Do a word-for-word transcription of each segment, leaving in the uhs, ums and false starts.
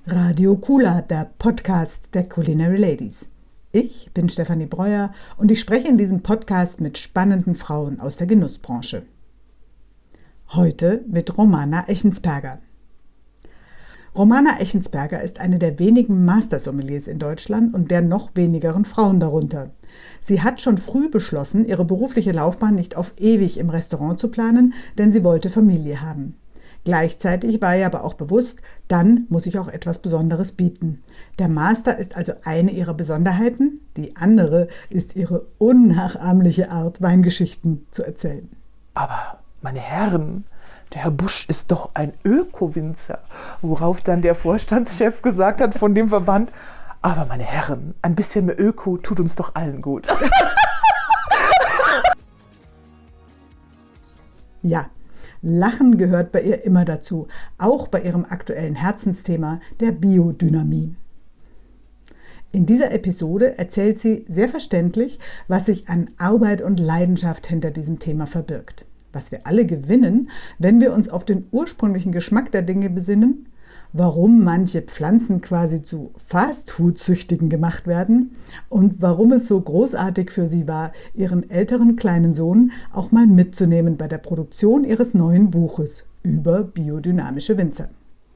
Radio Kula, der Podcast der Culinary Ladies. Ich bin Stefanie Breuer und ich spreche in diesem Podcast mit spannenden Frauen aus der Genussbranche. Heute mit Romana Echensperger. Romana Echensperger ist eine der wenigen Master-Sommeliers in Deutschland und der noch wenigeren Frauen darunter. Sie hat schon früh beschlossen, ihre berufliche Laufbahn nicht auf ewig im Restaurant zu planen, denn sie wollte Familie haben. Gleichzeitig war ihr aber auch bewusst, dann muss ich auch etwas Besonderes bieten. Der Master ist also eine ihrer Besonderheiten, die andere ist ihre unnachahmliche Art, Weingeschichten zu erzählen. Aber, meine Herren, der Herr Busch ist doch ein Öko-Winzer, worauf dann der Vorstandschef gesagt hat von dem Verband, aber meine Herren, ein bisschen mehr Öko tut uns doch allen gut. Ja. Lachen gehört bei ihr immer dazu, auch bei ihrem aktuellen Herzensthema, der Biodynamie. In dieser Episode erzählt sie sehr verständlich, was sich an Arbeit und Leidenschaft hinter diesem Thema verbirgt. Was wir alle gewinnen, wenn wir uns auf den ursprünglichen Geschmack der Dinge besinnen, warum manche Pflanzen quasi zu Fastfood-Süchtigen gemacht werden und warum es so großartig für sie war, ihren älteren kleinen Sohn auch mal mitzunehmen bei der Produktion ihres neuen Buches über biodynamische Winzer.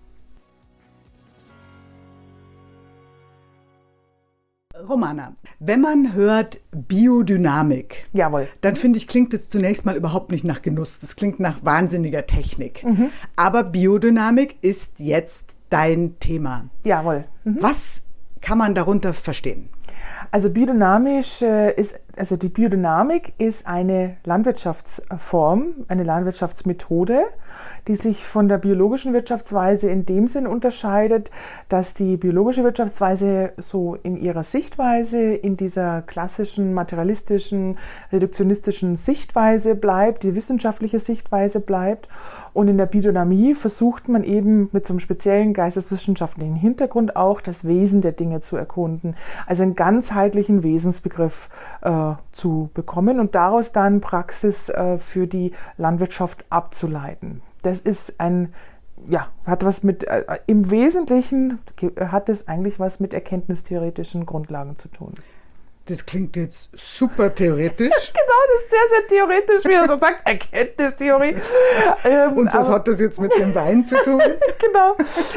Romana, wenn man hört Biodynamik, Jawohl. dann finde ich, klingt es zunächst mal überhaupt nicht nach Genuss. Das klingt nach wahnsinniger Technik. Mhm. Aber Biodynamik ist jetzt dein Thema. Jawohl. Mhm. Was kann man darunter verstehen? Also biodynamisch äh, ist, also die Biodynamik ist eine Landwirtschaftsform, eine Landwirtschaftsmethode, die sich von der biologischen Wirtschaftsweise in dem Sinn unterscheidet, dass die biologische Wirtschaftsweise so in ihrer Sichtweise, in dieser klassischen, materialistischen, reduktionistischen Sichtweise bleibt, die wissenschaftliche Sichtweise bleibt. Und in der Biodynamie versucht man eben mit so einem speziellen geisteswissenschaftlichen Hintergrund auch das Wesen der Dinge zu erkunden. Also einen ganzheitlichen Wesensbegriff äh, zu bekommen und daraus dann Praxis äh, für die Landwirtschaft abzuleiten. Das ist ein, ja, hat was mit, äh, im Wesentlichen hat es eigentlich was mit erkenntnistheoretischen Grundlagen zu tun. Das klingt jetzt super theoretisch. Genau, das ist sehr, sehr theoretisch, wie er so sagt, Erkenntnistheorie. Ähm, Und was aber, hat das jetzt mit dem Wein zu tun? Genau.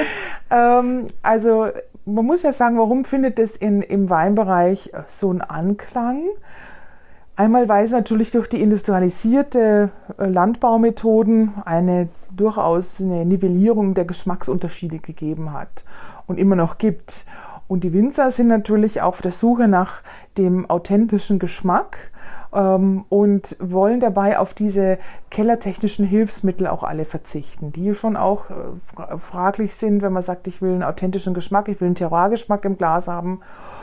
Ähm, also man muss ja sagen, warum findet es in, im Weinbereich so einen Anklang? Einmal, weil es natürlich durch die industrialisierte Landbaumethoden eine durchaus eine Nivellierung der Geschmacksunterschiede gegeben hat und immer noch gibt. Und die Winzer sind natürlich auf der Suche nach dem authentischen Geschmack ähm, und wollen dabei auf diese kellertechnischen Hilfsmittel auch alle verzichten, die schon auch äh, fraglich sind, wenn man sagt, ich will einen authentischen Geschmack, ich will einen Terroirgeschmack im Glas haben.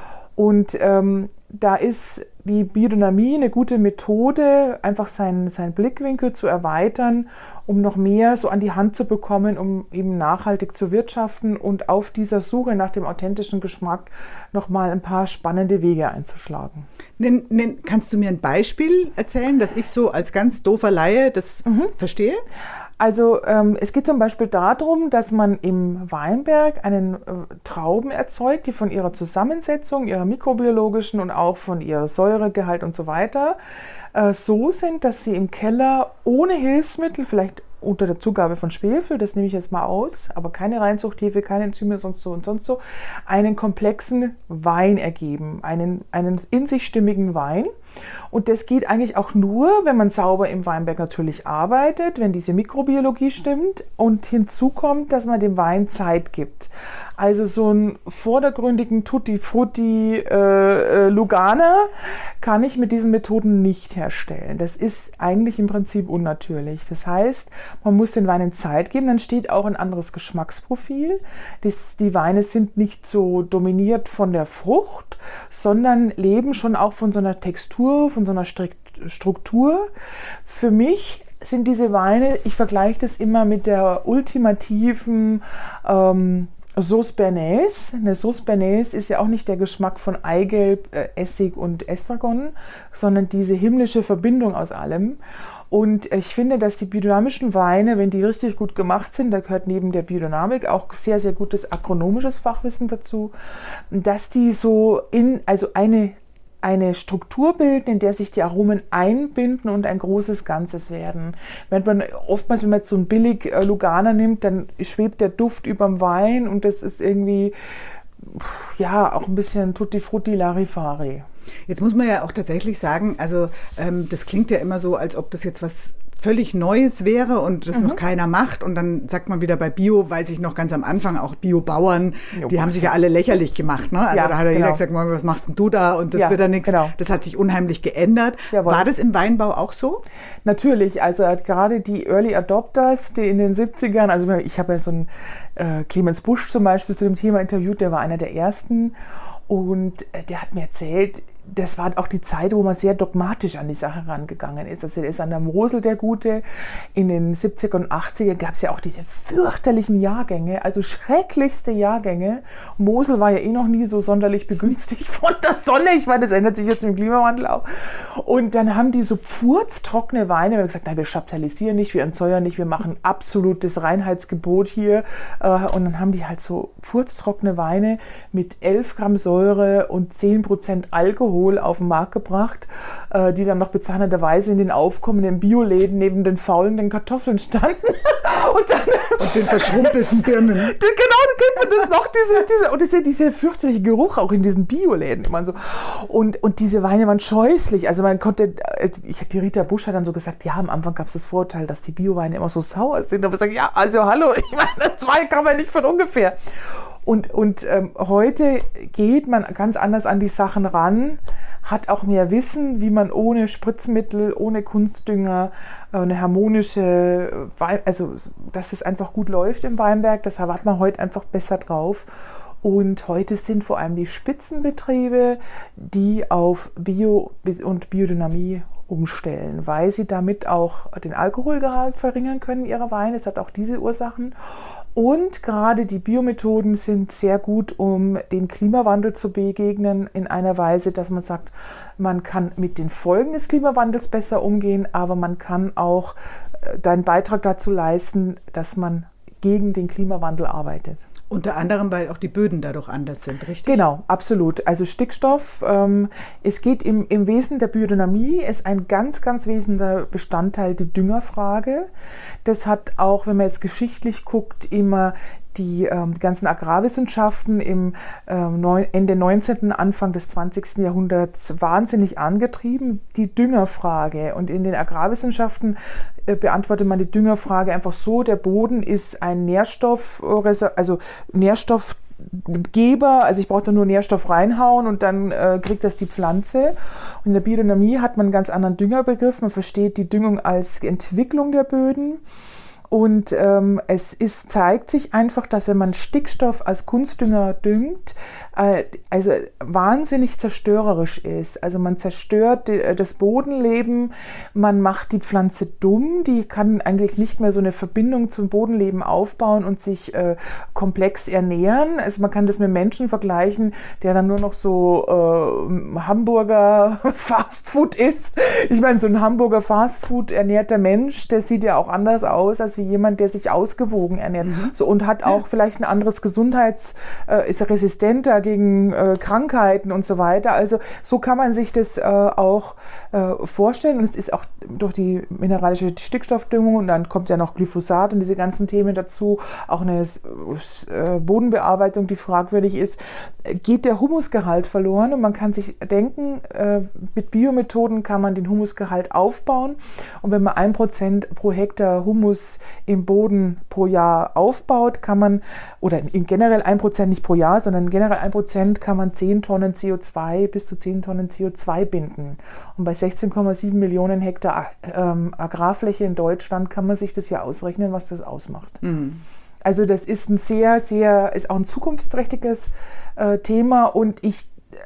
Und ähm, da ist die Biodynamie eine gute Methode, einfach seinen, seinen Blickwinkel zu erweitern, um noch mehr so an die Hand zu bekommen, um eben nachhaltig zu wirtschaften und auf dieser Suche nach dem authentischen Geschmack nochmal ein paar spannende Wege einzuschlagen. Nen, nen, kannst du mir ein Beispiel erzählen, dass ich so als ganz doofer Laie das mhm. verstehe? Also ähm, es geht zum Beispiel darum, dass man im Weinberg einen äh, Trauben erzeugt, die von ihrer Zusammensetzung, ihrer mikrobiologischen und auch von ihrer Säuregehalt und so weiter äh, so sind, dass sie im Keller ohne Hilfsmittel, vielleicht unter der Zugabe von Schwefel, das nehme ich jetzt mal aus, aber keine Reinzuchthefe, keine Enzyme, sonst so und sonst so, einen komplexen Wein ergeben, einen, einen in sich stimmigen Wein. Und das geht eigentlich auch nur, wenn man sauber im Weinberg natürlich arbeitet, wenn diese Mikrobiologie stimmt und hinzu kommt, dass man dem Wein Zeit gibt. Also so einen vordergründigen Tutti Frutti äh, äh, Lugana kann ich mit diesen Methoden nicht herstellen. Das ist eigentlich im Prinzip unnatürlich. Das heißt, man muss den Weinen Zeit geben, dann steht auch ein anderes Geschmacksprofil. Das, die Weine sind nicht so dominiert von der Frucht, sondern leben schon auch von so einer Textur, von so einer Struktur. Für mich sind diese Weine, ich vergleiche das immer mit der ultimativen ähm, Sauce Bernays. Eine Sauce Bernays ist ja auch nicht der Geschmack von Eigelb, äh, Essig und Estragon, sondern diese himmlische Verbindung aus allem. Und ich finde, dass die biodynamischen Weine, wenn die richtig gut gemacht sind, da gehört neben der Biodynamik auch sehr, sehr gutes agronomisches Fachwissen dazu, dass die so in, also eine eine Struktur bilden, in der sich die Aromen einbinden und ein großes Ganzes werden. Wenn man oftmals, wenn man jetzt so einen billig Lugana nimmt, dann schwebt der Duft überm Wein und das ist irgendwie, ja, auch ein bisschen Tutti Frutti Larifari. Jetzt muss man ja auch tatsächlich sagen, also ähm, das klingt ja immer so, als ob das jetzt was völlig Neues wäre und das mhm. noch keiner macht. Und dann sagt man wieder bei Bio, weiß ich noch ganz am Anfang, auch Biobauern, jo, die haben sich ja alle lächerlich gemacht. Ne? Also ja, da hat ja genau. jeder gesagt, was machst denn du da? Und das ja, wird ja nichts. Genau. Das hat sich unheimlich geändert. Jawohl. War das im Weinbau auch so? Natürlich, also gerade die Early Adopters, die in den siebzigern, also ich habe ja so einen äh, Clemens Busch zum Beispiel zu dem Thema interviewt, der war einer der ersten. Und äh, der hat mir erzählt, das war auch die Zeit, wo man sehr dogmatisch an die Sache rangegangen ist. Also der ist an der Mosel der Gute. In den siebziger und achtziger gab es ja auch diese fürchterlichen Jahrgänge, also schrecklichste Jahrgänge. Mosel war ja eh noch nie so sonderlich begünstigt von der Sonne. Ich meine, das ändert sich jetzt mit dem Klimawandel auch. Und dann haben die so pfurztrockene Weine. Wir haben gesagt, nein, wir chaptalisieren nicht, wir entsäuern nicht, wir machen absolutes Reinheitsgebot hier. Und dann haben die halt so pfurztrockene Weine mit elf Gramm Säure und zehn Prozent Alkohol auf den Markt gebracht, äh, die dann noch bezahnenderweise in den aufkommenden Bioläden neben den faulenden Kartoffeln standen. und, dann, und den verschrumpelten Birnen. Genau, dann kennt man das noch, diese, diese, und dieser diese fürchterliche Geruch auch in diesen Bioläden immer so. Und, und diese Weine waren scheußlich. Also man konnte, ich, die Rita Busch hat dann so gesagt, ja, am Anfang gab es das Vorurteil, dass die Bioweine immer so sauer sind. Aber ich sage, ja, also hallo, ich meine, das Wein kann man nicht von ungefähr. Und, und ähm, heute geht man ganz anders an die Sachen ran, hat auch mehr Wissen, wie man ohne Spritzmittel, ohne Kunstdünger, äh, eine harmonische, Wein, also dass es einfach gut läuft im Weinberg, das hat man heute einfach besser drauf. Und heute sind vor allem die Spitzenbetriebe, die auf Bio und Biodynamie umstellen, weil sie damit auch den Alkoholgehalt verringern können ihrer Weine. Es hat auch diese Ursachen. Und gerade die Biomethoden sind sehr gut, um dem Klimawandel zu begegnen, in einer Weise, dass man sagt, man kann mit den Folgen des Klimawandels besser umgehen, aber man kann auch einen Beitrag dazu leisten, dass man gegen den Klimawandel arbeitet. Unter anderem, weil auch die Böden dadurch anders sind, richtig? Genau, absolut. Also Stickstoff, ähm, es geht im, im Wesen der Biodynamie, ist ein ganz, ganz wesentlicher Bestandteil die Düngerfrage. Das hat auch, wenn man jetzt geschichtlich guckt, immer die ähm, ganzen Agrarwissenschaften im ähm, neun, Ende neunzehnten, Anfang des zwanzigsten Jahrhunderts wahnsinnig angetrieben, die Düngerfrage. Und in den Agrarwissenschaften äh, beantwortet man die Düngerfrage einfach so, der Boden ist ein Nährstoff, also Nährstoffgeber, also ich brauche da nur Nährstoff reinhauen und dann äh, kriegt das die Pflanze. Und in der Biodynamie hat man einen ganz anderen Düngerbegriff. Man versteht die Düngung als Entwicklung der Böden. Und ähm, es ist, zeigt sich einfach, dass wenn man Stickstoff als Kunstdünger düngt, äh, also wahnsinnig zerstörerisch ist. Also man zerstört die, das Bodenleben, man macht die Pflanze dumm, die kann eigentlich nicht mehr so eine Verbindung zum Bodenleben aufbauen und sich äh, komplex ernähren. Also man kann das mit Menschen vergleichen, der dann nur noch so äh, Hamburger Fastfood isst. Ich meine, so ein Hamburger Fastfood ernährter Mensch, der sieht ja auch anders aus als wie jemand, der sich ausgewogen ernährt. Mhm. So, und hat auch ja. vielleicht ein anderes Gesundheits-, äh, ist resistenter gegen äh, Krankheiten und so weiter. Also so kann man sich das äh, auch äh, vorstellen. Und es ist auch durch die mineralische Stickstoffdüngung und dann kommt ja noch Glyphosat und diese ganzen Themen dazu, auch eine äh, Bodenbearbeitung, die fragwürdig ist, geht der Humusgehalt verloren. Und man kann sich denken, äh, mit Biomethoden kann man den Humusgehalt aufbauen. Und wenn man ein Prozent pro Hektar Humus im Boden pro Jahr aufbaut, kann man, oder in generell ein Prozent nicht pro Jahr, sondern generell ein Prozent kann man zehn Tonnen C O zwei, bis zu zehn Tonnen C O zwei binden. Und bei sechzehn Komma sieben Millionen Hektar ähm, Agrarfläche in Deutschland kann man sich das ja ausrechnen, was das ausmacht. Mhm. Also das ist ein sehr, sehr, ist auch ein zukunftsträchtiges äh, Thema und ich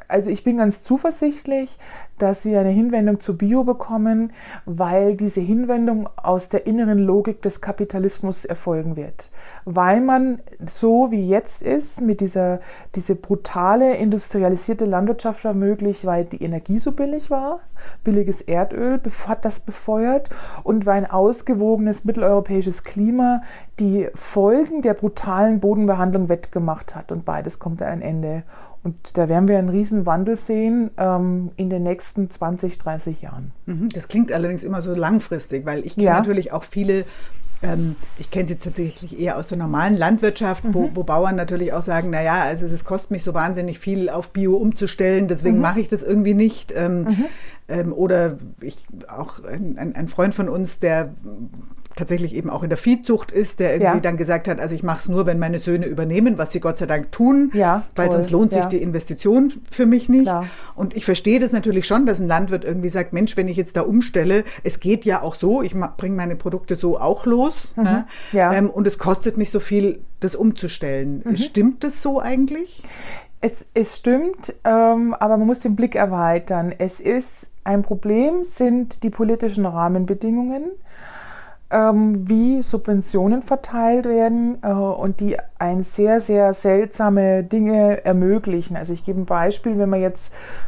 also ich bin ganz zuversichtlich, dass wir eine Hinwendung zu Bio bekommen, weil diese Hinwendung aus der inneren Logik des Kapitalismus erfolgen wird. Weil man so wie jetzt ist, mit dieser diese brutale industrialisierte Landwirtschaft war möglich, weil die Energie so billig war, billiges Erdöl hat das befeuert und weil ein ausgewogenes mitteleuropäisches Klima die Folgen der brutalen Bodenbehandlung wettgemacht hat und beides kommt an ein Ende. Und da werden wir einen riesen Wandel sehen ähm, in den nächsten zwanzig, dreißig Jahren. Das klingt allerdings immer so langfristig, weil ich kenne Ja. natürlich auch viele, ähm, ich kenne sie tatsächlich eher aus der normalen Landwirtschaft, Mhm. wo, wo Bauern natürlich auch sagen, naja, also es kostet mich so wahnsinnig viel auf Bio umzustellen, deswegen Mhm. mache ich das irgendwie nicht. Ähm, Mhm. ähm, oder ich, auch ein, ein Freund von uns, der tatsächlich eben auch in der Viehzucht ist, der irgendwie Ja. dann gesagt hat, also ich mache es nur, wenn meine Söhne übernehmen, was sie Gott sei Dank tun, Ja, weil toll. sonst lohnt sich Ja. die Investition für mich nicht. Klar. Und ich verstehe das natürlich schon, dass ein Landwirt irgendwie sagt, Mensch, wenn ich jetzt da umstelle, es geht ja auch so, ich bringe meine Produkte so auch los, Mhm. ne? Ja. ähm, und es kostet mich so viel, das umzustellen. Mhm. Stimmt das so eigentlich? Es, es stimmt, ähm, aber man muss den Blick erweitern. Es ist ein Problem, sind die politischen Rahmenbedingungen, ähm, wie Subventionen verteilt werden äh, und die ein sehr, sehr seltsame Dinge ermöglichen. Also ich gebe ein Beispiel, wenn man jetzt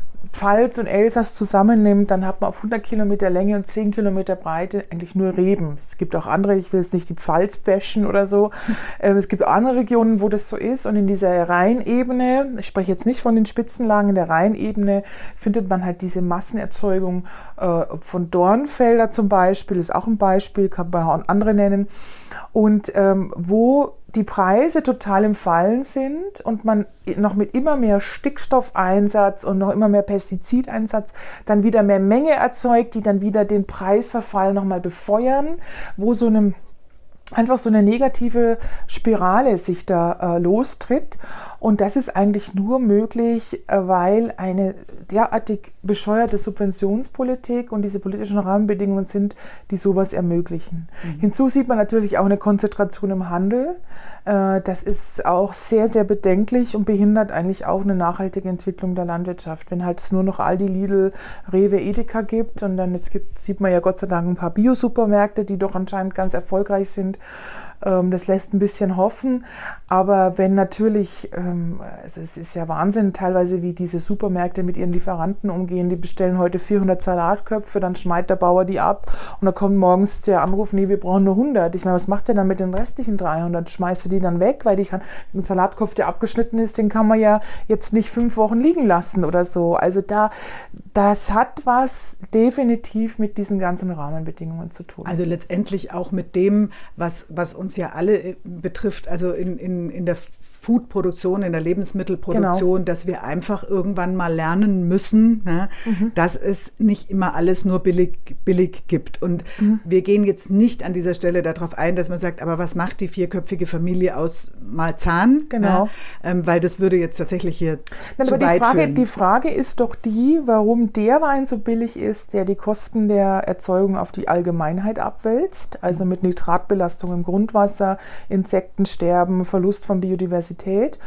Pfalz und Elsass zusammennimmt, dann hat man auf hundert Kilometer Länge und zehn Kilometer Breite eigentlich nur Reben. Es gibt auch andere, ich will jetzt nicht die Pfalz bashen oder so, ähm, es gibt auch andere Regionen, wo das so ist und in dieser Rheinebene, ich spreche jetzt nicht von den Spitzenlagen, in der Rheinebene findet man halt diese Massenerzeugung äh, von Dornfelder zum Beispiel, ist auch ein Beispiel, kann man auch andere nennen, und ähm, wo die Preise total im Fallen sind und man noch mit immer mehr Stickstoffeinsatz und noch immer mehr Pestizideinsatz dann wieder mehr Menge erzeugt, die dann wieder den Preisverfall nochmal befeuern, wo so eine einfach so eine negative Spirale sich da äh, lostritt. Und das ist eigentlich nur möglich, äh, weil eine derartig bescheuerte Subventionspolitik und diese politischen Rahmenbedingungen sind, die sowas ermöglichen. Mhm. Hinzu sieht man natürlich auch eine Konzentration im Handel. Äh, das ist auch sehr, sehr bedenklich und behindert eigentlich auch eine nachhaltige Entwicklung der Landwirtschaft. Wenn halt es nur noch Aldi, Lidl, Rewe, Edeka gibt und dann jetzt gibt, sieht man ja Gott sei Dank ein paar Bio-Supermärkte, die doch anscheinend ganz erfolgreich sind. Das lässt ein bisschen hoffen, aber wenn natürlich, also es ist ja Wahnsinn teilweise, wie diese Supermärkte mit ihren Lieferanten umgehen, die bestellen heute vierhundert Salatköpfe, dann schneidet der Bauer die ab und dann kommt morgens der Anruf, nee, wir brauchen nur hundert. Ich meine, was macht der dann mit den restlichen dreihundert? Schmeißt er die dann weg, weil die kann, ein Salatkopf, der abgeschnitten ist, den kann man ja jetzt nicht fünf Wochen liegen lassen oder so. Also da, das hat was definitiv mit diesen ganzen Rahmenbedingungen zu tun. Also letztendlich auch mit dem, was, was uns ja alle betrifft, also in, in, in der Foodproduktion, in der Lebensmittelproduktion, genau. Dass wir einfach irgendwann mal lernen müssen, ne, mhm. dass es nicht immer alles nur billig, billig gibt. Und mhm. wir gehen jetzt nicht an dieser Stelle darauf ein, dass man sagt, aber was macht die vierköpfige Familie aus Malzahn? Genau. Ne, ähm, weil das würde jetzt tatsächlich hier Nein, zu aber weit die Frage, führen. Die Frage ist doch die, warum der Wein so billig ist, der die Kosten der Erzeugung auf die Allgemeinheit abwälzt, also mit Nitratbelastung im Grundwasser, Insektensterben, Verlust von Biodiversität.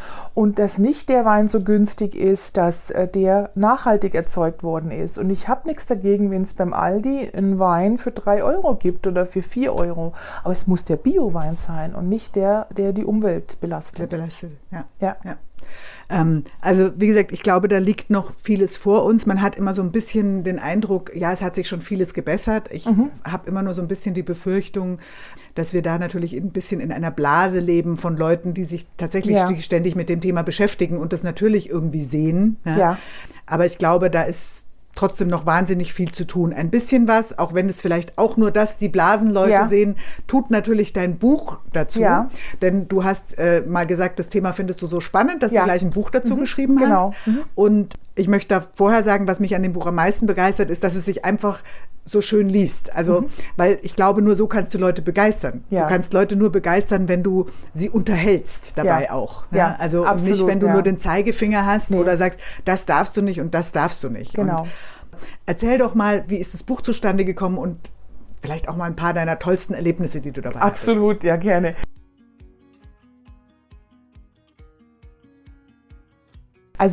Und dass nicht der Wein so günstig ist, dass äh, der nachhaltig erzeugt worden ist. Und ich habe nichts dagegen, wenn es beim Aldi einen Wein für drei Euro gibt oder für vier Euro. Aber es muss der Bio-Wein sein und nicht der, der die Umwelt belastet. Der belastet, ja. ja. ja. Ähm, also wie gesagt, ich glaube, da liegt noch vieles vor uns. Man hat immer so ein bisschen den Eindruck, ja, es hat sich schon vieles gebessert. Ich mhm. habe immer nur so ein bisschen die Befürchtung, dass wir da natürlich ein bisschen in einer Blase leben von Leuten, die sich tatsächlich ja. ständig mit dem Thema beschäftigen und das natürlich irgendwie sehen. Ja? Ja. Aber ich glaube, da ist trotzdem noch wahnsinnig viel zu tun. Ein bisschen was, auch wenn es vielleicht auch nur das die Blasenleute ja. sehen, tut natürlich dein Buch dazu. Ja. Denn du hast äh, mal gesagt, das Thema findest du so spannend, dass ja. du gleich ein Buch dazu mhm. geschrieben genau. hast. Mhm. Und ich möchte da vorher sagen, was mich an dem Buch am meisten begeistert, ist, dass es sich einfach so schön liest. Also, mhm. weil ich glaube, nur so kannst du Leute begeistern. Ja. Du kannst Leute nur begeistern, wenn du sie unterhältst dabei ja. auch. Ja? Ja, also absolut, nicht, wenn du ja. nur den Zeigefinger hast nee. oder sagst, das darfst du nicht und das darfst du nicht. Genau. Und erzähl doch mal, wie ist das Buch zustande gekommen und vielleicht auch mal ein paar deiner tollsten Erlebnisse, die du dabei hattest. Absolut, ja, gerne. Also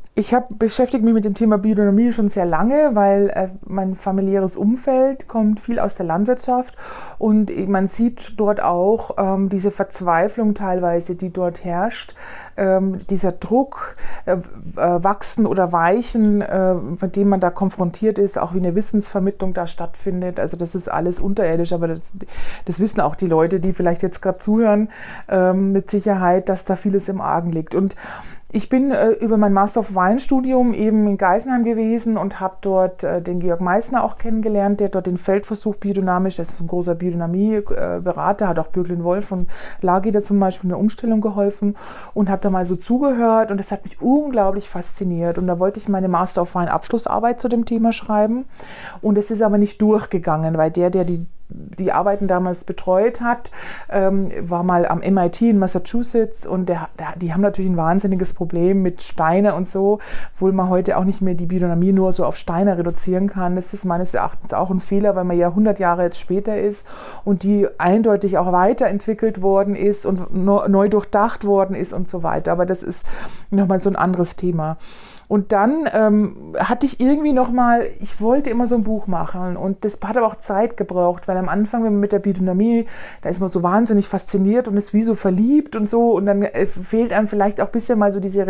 Ich habe beschäftige mich mit dem Thema Biodynamie schon sehr lange, weil äh, mein familiäres Umfeld kommt viel aus der Landwirtschaft und man sieht dort auch ähm, diese Verzweiflung teilweise, die dort herrscht, ähm, dieser Druck, äh, äh, wachsen oder weichen, äh, mit dem man da konfrontiert ist, auch wie eine Wissensvermittlung da stattfindet. Also das ist alles unterirdisch, aber das, das wissen auch die Leute, die vielleicht jetzt gerade zuhören, äh, mit Sicherheit, dass da vieles im Argen liegt. Und ich bin äh, über mein Master of Wine-Studium eben in Geisenheim gewesen und habe dort äh, den Georg Meissner auch kennengelernt, der dort den Feldversuch biodynamisch, das ist ein großer Biodynamie-Berater, hat auch Bürglin Wolf und Lagida zum Beispiel in der Umstellung geholfen und habe da mal so zugehört und das hat mich unglaublich fasziniert und da wollte ich meine Master of Wine-Abschlussarbeit zu dem Thema schreiben und es ist aber nicht durchgegangen, weil der, der die die Arbeiten damals betreut hat, ähm, war mal am M I T in Massachusetts und der, der, die haben natürlich ein wahnsinniges Problem mit Steine und so, obwohl man heute auch nicht mehr die Biodynamie nur so auf Steine reduzieren kann. Das ist meines Erachtens auch ein Fehler, weil man ja hundert Jahre jetzt später ist und die eindeutig auch weiterentwickelt worden ist und no, neu durchdacht worden ist und so weiter. Aber das ist nochmal so ein anderes Thema. Und dann ähm, hatte ich irgendwie nochmal, ich wollte immer so ein Buch machen und das hat aber auch Zeit gebraucht, weil am Anfang, wenn man mit der Biodynamie, da ist man so wahnsinnig fasziniert und ist wie so verliebt und so und dann äh, fehlt einem vielleicht auch ein bisschen mal so diese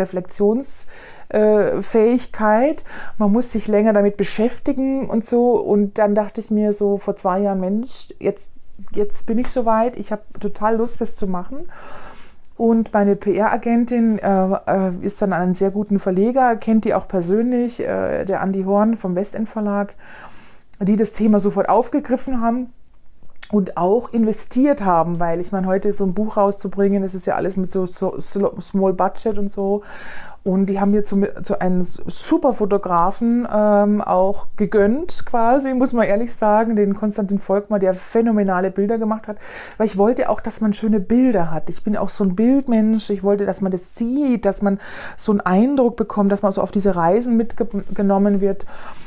Reflexionsfähigkeit. Äh, man muss sich länger damit beschäftigen und so und dann dachte ich mir so vor zwei Jahren, Mensch, jetzt, jetzt bin ich soweit, ich habe total Lust, das zu machen. Und meine P R-Agentin äh, ist dann an einen sehr guten Verleger, kennt die auch persönlich, äh, der Andi Horn vom Westend Verlag, die das Thema sofort aufgegriffen haben und auch investiert haben, weil ich meine, heute so ein Buch rauszubringen, das ist ja alles mit so, so Small Budget und so. Und die haben mir zu, zu einen super Fotografen ähm, auch gegönnt, quasi, muss man ehrlich sagen, den Konstantin Volkmar, der phänomenale Bilder gemacht hat. Weil ich wollte auch, dass man schöne Bilder hat. Ich bin auch so ein Bildmensch. Ich wollte, dass man das sieht, dass man so einen Eindruck bekommt, dass man so auf diese Reisen mitgenommen wird.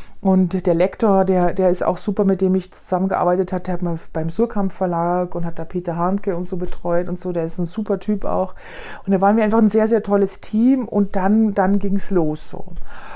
Und der Lektor, der, der ist auch super, mit dem ich zusammengearbeitet habe, der hat mal beim Surkamp Verlag und hat da Peter Hanke und so betreut und so, der ist ein super Typ auch. Und da waren wir einfach ein sehr, sehr tolles Team und dann, dann ging es los so.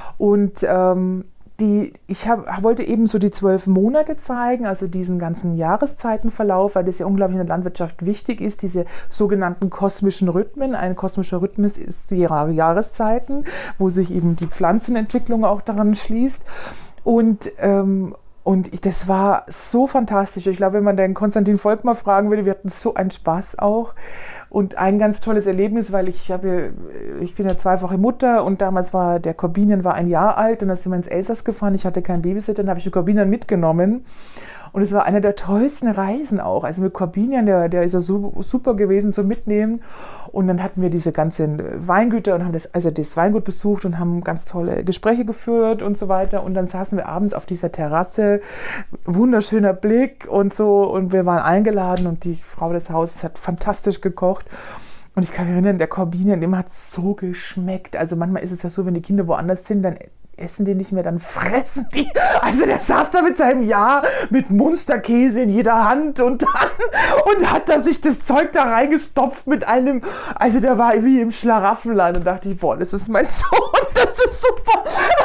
Und ähm, die, ich hab, wollte eben so die zwölf Monate zeigen, also diesen ganzen Jahreszeitenverlauf, weil das ja unglaublich in der Landwirtschaft wichtig ist, diese sogenannten kosmischen Rhythmen. Ein kosmischer Rhythmus ist die Jahreszeiten, wo sich eben die Pflanzenentwicklung auch daran schließt. Und, ähm, und ich, das war so fantastisch. Ich glaube, wenn man den Konstantin Volkmar fragen würde, wir hatten so einen Spaß auch. Und ein ganz tolles Erlebnis, weil ich habe, ich bin ja zweifache Mutter und damals war der Corbinian war ein Jahr alt und dann sind wir ins Elsass gefahren. Ich hatte keinen Babysitter, dann habe ich den Corbinian mitgenommen. Und es war eine der tollsten Reisen auch. Also mit Corbinian, der, der ist ja so, super gewesen zum Mitnehmen. Und dann hatten wir diese ganzen Weingüter und haben das, also das Weingut besucht und haben ganz tolle Gespräche geführt und so weiter. Und dann saßen wir abends auf dieser Terrasse, wunderschöner Blick und so. Und wir waren eingeladen und die Frau des Hauses hat fantastisch gekocht. Und ich kann mich erinnern, der Corbinian, dem hat es so geschmeckt. Also manchmal ist es ja so, wenn die Kinder woanders sind, dann essen die nicht mehr, dann fressen die. Also der saß da mit seinem Jahr mit Munsterkäse in jeder Hand und dann und hat da sich das Zeug da reingestopft mit einem, also der war wie im Schlaraffenland und dachte ich, boah, das ist mein Sohn, das ist super.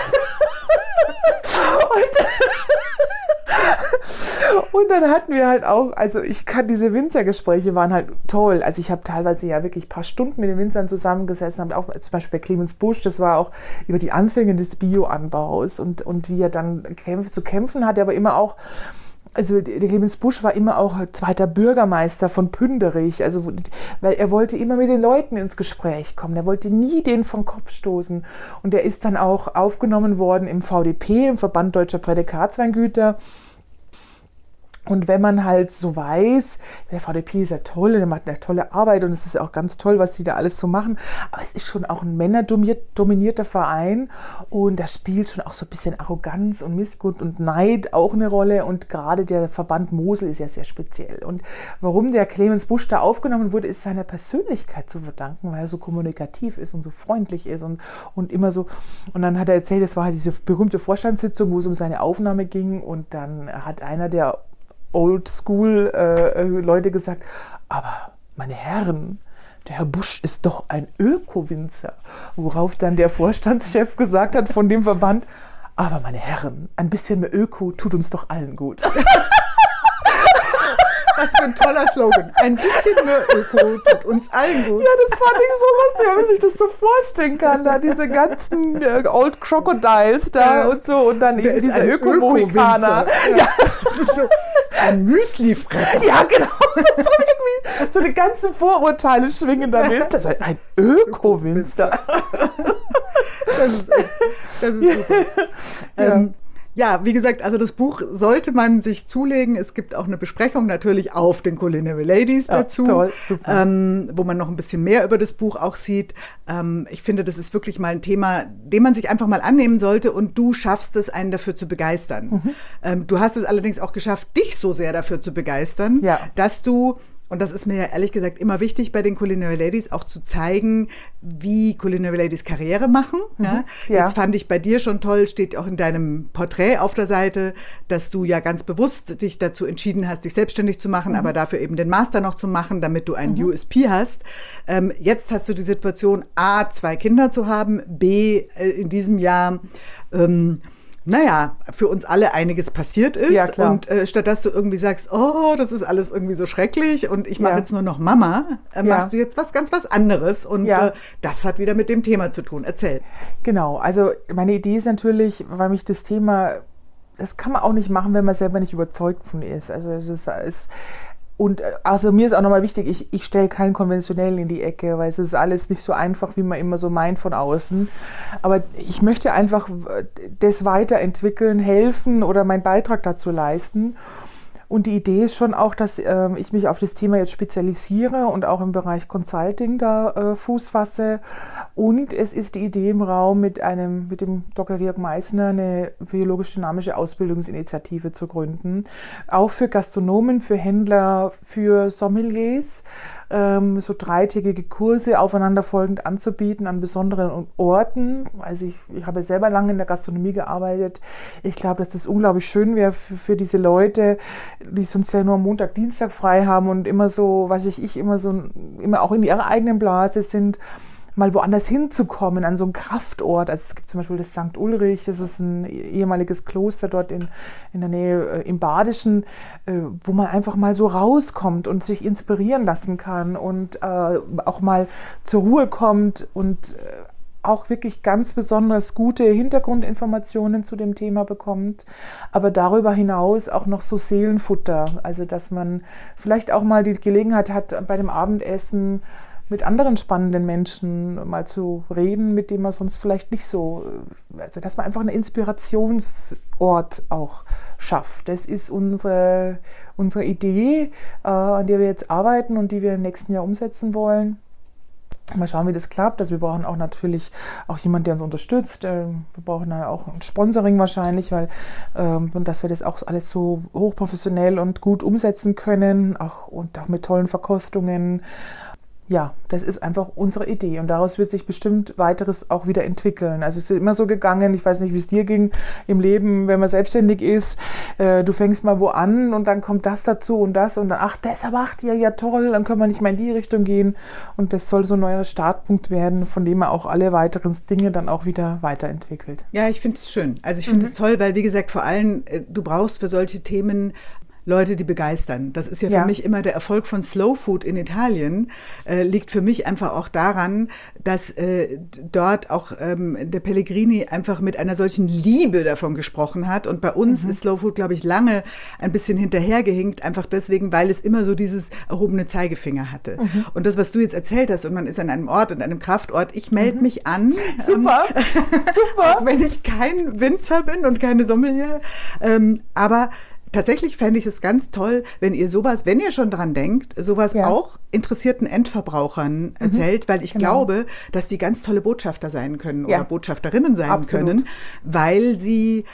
Und Und dann hatten wir halt auch, also ich kann, diese Winzergespräche waren halt toll. Also ich habe teilweise ja wirklich ein paar Stunden mit den Winzern zusammengesessen, habe auch zum Beispiel bei Clemens Busch, das war auch über die Anfänge des Bioanbaus und, und wie er dann kämpf, zu kämpfen hatte, aber immer auch, also der Clemens Busch war immer auch zweiter Bürgermeister von Pünderich, also weil er wollte immer mit den Leuten ins Gespräch kommen, er wollte nie den vom Kopf stoßen und er ist dann auch aufgenommen worden im V D P, im Verband Deutscher Prädikatsweingüter. Und wenn man halt so weiß, der V D P ist ja toll, der macht eine tolle Arbeit und es ist auch ganz toll, was die da alles so machen, aber es ist schon auch ein männerdominierter Verein und da spielt schon auch so ein bisschen Arroganz und Missgut und Neid auch eine Rolle und gerade der Verband Mosel ist ja sehr speziell. Und warum der Clemens Busch da aufgenommen wurde, ist seiner Persönlichkeit zu verdanken, weil er so kommunikativ ist und so freundlich ist und, und immer so. Und dann hat er erzählt, es war halt diese berühmte Vorstandssitzung, wo es um seine Aufnahme ging und dann hat einer der Oldschool-Leute äh, gesagt, aber meine Herren, der Herr Busch ist doch ein Öko-Winzer. Worauf dann der Vorstandschef gesagt hat von dem Verband, aber meine Herren, ein bisschen mehr Öko tut uns doch allen gut. Was für ein toller Slogan. Ein bisschen mehr Öko tut uns allen gut. Ja, das fand ich so lustig, wenn man sich das so vorstellen kann. Da diese ganzen äh, Old Crocodiles da ja. und so und dann Der eben dieser Öko-Mohikaner. Ja. Ja. Das ist so ein Müsli-Fresser. Ja, genau. So, irgendwie, so die ganzen Vorurteile schwingen damit. Das ist ein Öko-Winzer. Das ist, das ist super. Ja. Ähm, Ja, wie gesagt, also das Buch sollte man sich zulegen. Es gibt auch eine Besprechung natürlich auf den Culinary Ladies dazu, ja, toll, super. Ähm, wo man noch ein bisschen mehr über das Buch auch sieht. Ähm, ich finde, das ist wirklich mal ein Thema, dem man sich einfach mal annehmen sollte und du schaffst es, einen dafür zu begeistern. Mhm. Ähm, du hast es allerdings auch geschafft, dich so sehr dafür zu begeistern, ja. dass du und das ist mir ja ehrlich gesagt immer wichtig bei den Culinary Ladies, auch zu zeigen, wie Culinary Ladies Karriere machen. Mhm. Ja. Ja. Jetzt fand ich bei dir schon toll, steht auch in deinem Porträt auf der Seite, dass du ja ganz bewusst dich dazu entschieden hast, dich selbstständig zu machen, mhm. aber dafür eben den Master noch zu machen, damit du einen mhm. U S P hast. Ähm, jetzt hast du die Situation, A, zwei Kinder zu haben, B, äh, in diesem Jahr ähm, naja, für uns alle einiges passiert ist. Ja, klar. Und äh, statt dass du irgendwie sagst, oh, das ist alles irgendwie so schrecklich und ich mache ja. jetzt nur noch Mama, äh, ja. machst du jetzt was ganz was anderes. Und ja. äh, das hat wieder mit dem Thema zu tun. Erzähl. Genau, also meine Idee ist natürlich, weil mich das Thema, das kann man auch nicht machen, wenn man selber nicht überzeugt von ist. Also das ist... Und also mir ist auch nochmal wichtig, ich, ich stelle keinen konventionellen in die Ecke, weil es ist alles nicht so einfach, wie man immer so meint von außen. Aber ich möchte einfach das weiterentwickeln, helfen oder meinen Beitrag dazu leisten. Und die Idee ist schon auch, dass äh, ich mich auf das Thema jetzt spezialisiere und auch im Bereich Consulting da äh, Fuß fasse. Und es ist die Idee im Raum, mit einem, mit dem Doktor Georg Meissner eine biologisch-dynamische Ausbildungsinitiative zu gründen. Auch für Gastronomen, für Händler, für Sommeliers, ähm, so dreitägige Kurse aufeinanderfolgend anzubieten an besonderen Orten. Also ich, ich habe selber lange in der Gastronomie gearbeitet. Ich glaube, dass das unglaublich schön wäre für, für diese Leute, die sonst ja nur Montag, Dienstag frei haben und immer so, weiß ich, ich immer so, immer auch in ihrer eigenen Blase sind, mal woanders hinzukommen, an so einen Kraftort. Also es gibt zum Beispiel das Sankt Ulrich, das ist ein ehemaliges Kloster dort in, in der Nähe äh, im Badischen, äh, wo man einfach mal so rauskommt und sich inspirieren lassen kann und äh, auch mal zur Ruhe kommt und äh, auch wirklich ganz besonders gute Hintergrundinformationen zu dem Thema bekommt, aber darüber hinaus auch noch so Seelenfutter, also dass man vielleicht auch mal die Gelegenheit hat, bei dem Abendessen mit anderen spannenden Menschen mal zu reden, mit denen man sonst vielleicht nicht so, also dass man einfach einen Inspirationsort auch schafft. Das ist unsere, unsere Idee, äh, an der wir jetzt arbeiten und die wir im nächsten Jahr umsetzen wollen. Mal schauen, wie das klappt. Also wir brauchen auch natürlich auch jemanden, der uns unterstützt. Wir brauchen dann auch ein Sponsoring wahrscheinlich, weil ähm, dass wir das auch alles so hochprofessionell und gut umsetzen können, auch und auch mit tollen Verkostungen. Ja, das ist einfach unsere Idee und daraus wird sich bestimmt weiteres auch wieder entwickeln. Also es ist immer so gegangen, ich weiß nicht, wie es dir ging im Leben, wenn man selbstständig ist, äh, du fängst mal wo an und dann kommt das dazu und das und dann, ach, das macht ihr ja toll, dann können wir nicht mehr in die Richtung gehen und das soll so ein neuer Startpunkt werden, von dem man auch alle weiteren Dinge dann auch wieder weiterentwickelt. Ja, ich finde es schön. Also ich finde es mhm. toll, weil wie gesagt, vor allem, du brauchst für solche Themen Leute, die begeistern. Das ist ja für ja. mich immer der Erfolg von Slow Food in Italien, äh, liegt für mich einfach auch daran, dass äh, dort auch ähm, der Pellegrini einfach mit einer solchen Liebe davon gesprochen hat. Und bei uns mhm. ist Slow Food, glaube ich, lange ein bisschen hinterhergehinkt, einfach deswegen, weil es immer so dieses erhobene Zeigefinger hatte. Mhm. Und das, was du jetzt erzählt hast, und man ist an einem Ort, an einem Kraftort, ich melde mhm. mich an. Super, ähm, super. Auch wenn ich kein Winzer bin und keine Sommelier. Ähm, aber tatsächlich fände ich es ganz toll, wenn ihr sowas, wenn ihr schon dran denkt, sowas ja. auch interessierten Endverbrauchern erzählt, mhm, weil ich genau. glaube, dass die ganz tolle Botschafter sein können ja. oder Botschafterinnen sein Absolut. können, weil sie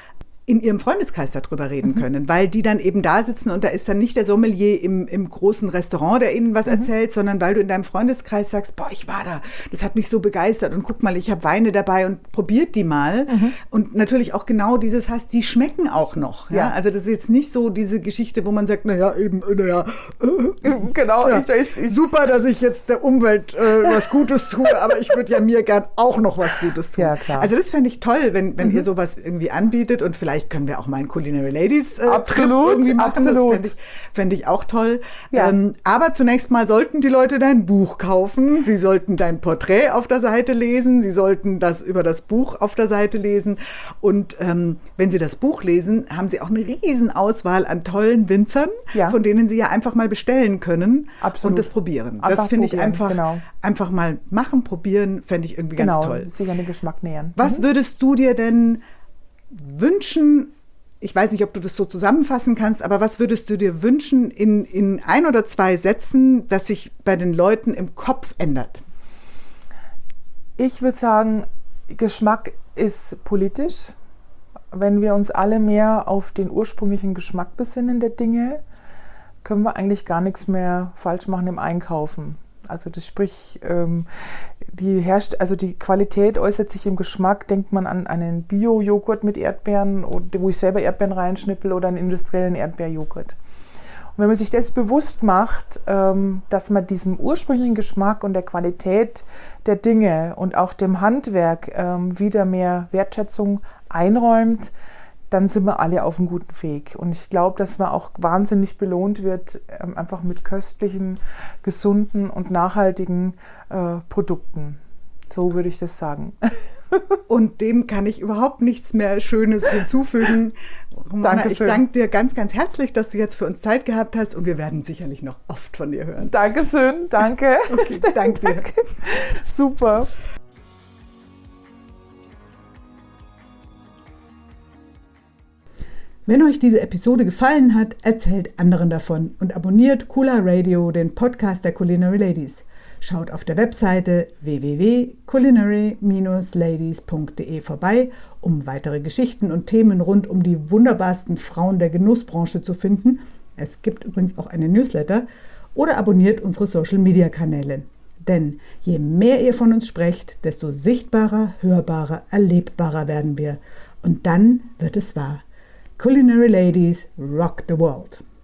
in ihrem Freundeskreis darüber reden mhm. können, weil die dann eben da sitzen und da ist dann nicht der Sommelier im, im großen Restaurant, der ihnen was mhm. erzählt, sondern weil du in deinem Freundeskreis sagst, boah, ich war da, das hat mich so begeistert und guck mal, ich habe Weine dabei und probiert die mal. Mhm. Und natürlich auch genau dieses hast, die schmecken auch noch. Ja? Ja. Also das ist jetzt nicht so diese Geschichte, wo man sagt, naja, eben, naja, äh, genau, ja, ich, ich, super, dass ich jetzt der Umwelt äh, was Gutes tue, aber ich würde ja mir gern auch noch was Gutes tun. Ja, klar. Also das fände ich toll, wenn, wenn mhm. ihr sowas irgendwie anbietet und vielleicht können wir auch mal einen Culinary Ladies äh, absolut, irgendwie machen. Absolut. Das fände ich, fänd ich auch toll. Ja. Ähm, aber zunächst mal sollten die Leute dein Buch kaufen. Sie sollten dein Porträt auf der Seite lesen. Sie sollten das über das Buch auf der Seite lesen. Und ähm, wenn sie das Buch lesen, haben sie auch eine riesen Auswahl an tollen Winzern, ja. von denen sie ja einfach mal bestellen können absolut. Und das probieren. Einfach das finde ich einfach, genau. einfach mal machen, probieren, fände ich irgendwie genau. ganz toll. Sich an den Geschmack nähern. Was mhm. würdest du dir denn wünschen, ich weiß nicht, ob du das so zusammenfassen kannst, aber was würdest du dir wünschen in, in ein oder zwei Sätzen, dass sich bei den Leuten im Kopf ändert? Ich würde sagen, Geschmack ist politisch. Wenn wir uns alle mehr auf den ursprünglichen Geschmack besinnen der Dinge, können wir eigentlich gar nichts mehr falsch machen im Einkaufen. Also das sprich, ähm, die, herrscht, also die Qualität äußert sich im Geschmack. Denkt man an einen Bio-Joghurt mit Erdbeeren, wo ich selber Erdbeeren reinschnippel, oder einen industriellen Erdbeerjoghurt. Und wenn man sich das bewusst macht, ähm, dass man diesem ursprünglichen Geschmack und der Qualität der Dinge und auch dem Handwerk ähm, wieder mehr Wertschätzung einräumt, dann sind wir alle auf einem guten Weg. Und ich glaube, dass man auch wahnsinnig belohnt wird, ähm, einfach mit köstlichen, gesunden und nachhaltigen äh, Produkten. So würde ich das sagen. Und dem kann ich überhaupt nichts mehr Schönes hinzufügen. Romana, ich danke dir ganz, ganz herzlich, dass du jetzt für uns Zeit gehabt hast und wir werden sicherlich noch oft von dir hören. Dankeschön, danke. Okay, danke dir. Danke. Super. Wenn euch diese Episode gefallen hat, erzählt anderen davon und abonniert Kula Radio, den Podcast der Culinary Ladies. Schaut auf der Webseite w w w punkt culinary Bindestrich ladies punkt de vorbei, um weitere Geschichten und Themen rund um die wunderbarsten Frauen der Genussbranche zu finden. Es gibt übrigens auch einen Newsletter. Oder abonniert unsere Social-Media-Kanäle. Denn je mehr ihr von uns sprecht, desto sichtbarer, hörbarer, erlebbarer werden wir. Und dann wird es wahr. Culinary Ladies rock the world.